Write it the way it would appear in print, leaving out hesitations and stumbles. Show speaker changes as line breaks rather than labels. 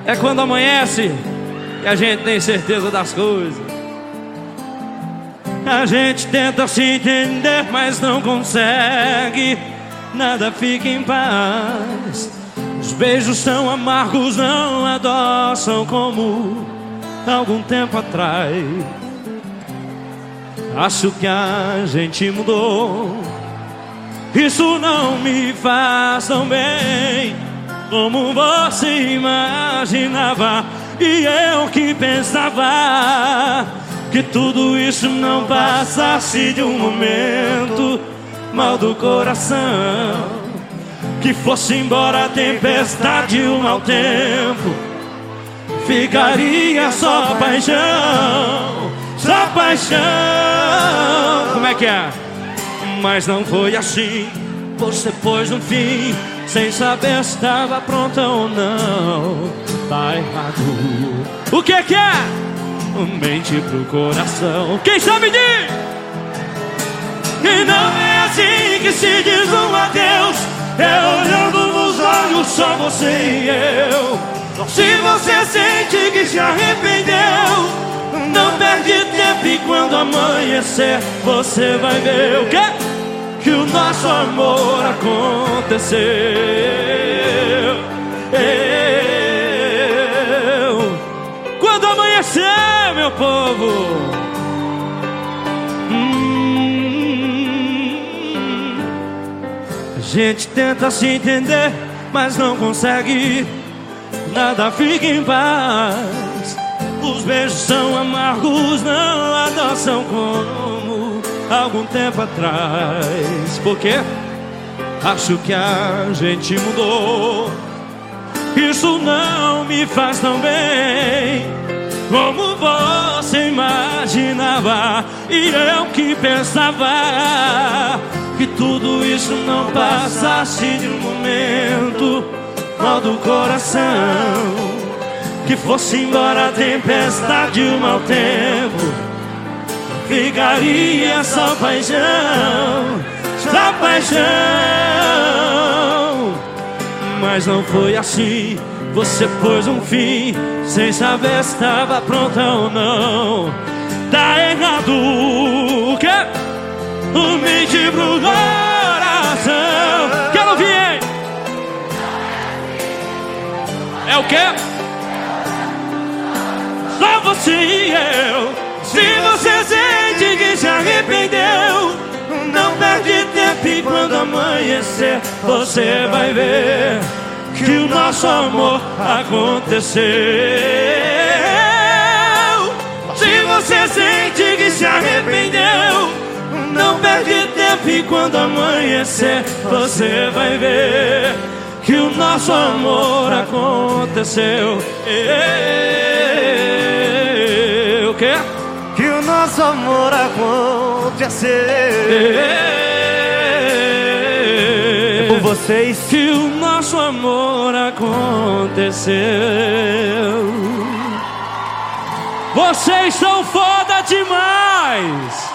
É quando amanhece que a gente tem certeza das coisas. A gente tenta se entender, mas não consegue. Nada fica em paz. Os beijos são amargos, não adoçam como algum tempo atrás. Acho que a gente mudou. Isso não me faz tão bem como você imaginava. E eu que pensava que tudo isso não passasse de um momento mal do coração, que fosse embora a tempestade e o mau tempo, ficaria só paixão, só paixão. Como é que é? Mas não foi assim. Você pôs no fim sem saber se estava pronta ou não. Tá errado. O que é? Mente pro coração. Quem sabe diz? E não é assim que se diz um adeus. É olhando nos olhos só você e eu. Se você sente que se arrependeu, não perde tempo e quando amanhecer você vai ver o quê? Que o nosso amor aconteceu. Quando amanhecer, meu povo. A gente tenta se entender, mas não consegue. Nada fica em paz. Os beijos são amargos, não adoçam como algum tempo atrás. Por quê? Acho que a gente mudou. Isso não me faz tão bem como você imaginava. E eu que pensava que tudo isso não passasse de um momento mal do coração, que fosse embora a tempestade e o mau tempo, ficaria só paixão, só paixão. Mas não foi assim. Você pôs um fim sem saber se estava pronta ou não. Tá errado. O quê? Mente pro coração. Quero ouvir, hein? É o quê? Só você e eu. Se você sente que se arrependeu, não perde tempo e quando amanhecer você vai ver que o nosso amor aconteceu. Se você sente que se arrependeu, não perde tempo e quando amanhecer você vai ver que o nosso amor aconteceu. O quê?
Que o nosso amor aconteceu. É por vocês.
Que o nosso amor aconteceu. Vocês são foda demais.